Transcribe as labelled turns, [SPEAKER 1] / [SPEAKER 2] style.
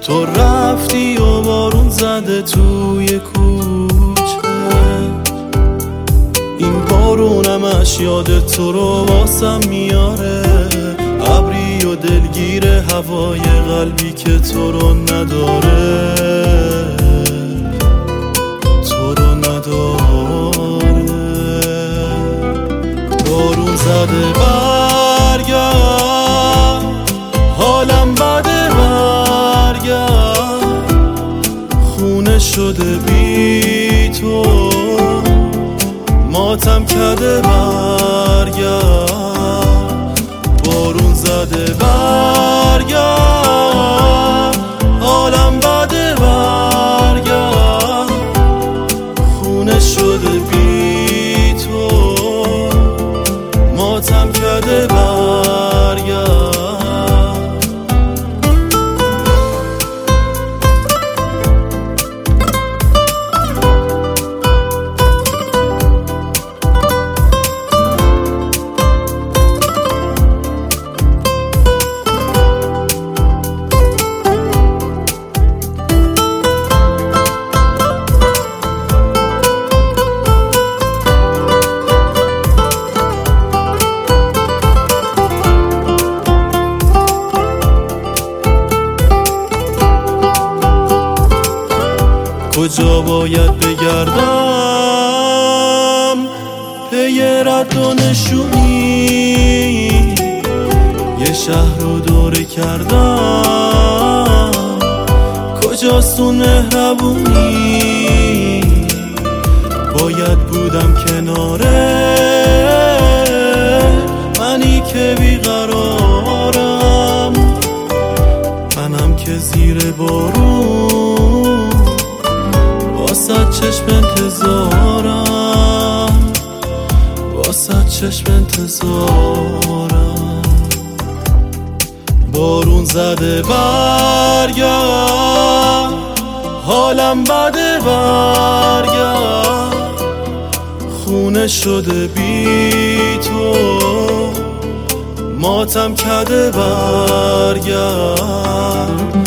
[SPEAKER 1] تو رفتی و بارون زده توی کوچه، این بارونمش یاد تو رو واسم میاره، ابری و دلگیر هوای قلبی که تو رو نداره، تو رو نداره. بارون زده برگرد، حالم بده برگرد، خونه شده بی تو، ماتم کده برگرد. بارون زده برگرد، حالم بده برگرد، خونه شده بی تو، ماتم کده برگرد. کجا باید بگردم پی رد و نشونی، یه شهر رو دوره کردم، کجاست اون مهربونی؟ باید بودم کناره، منی که بیقرارم، منم که زیر بارون واسه چشم انتظارم، واسه چشم انتظارم. بارون زده برگرد، حالم بده برگرد، خونه شده بی تو، ماتم کده برگرد.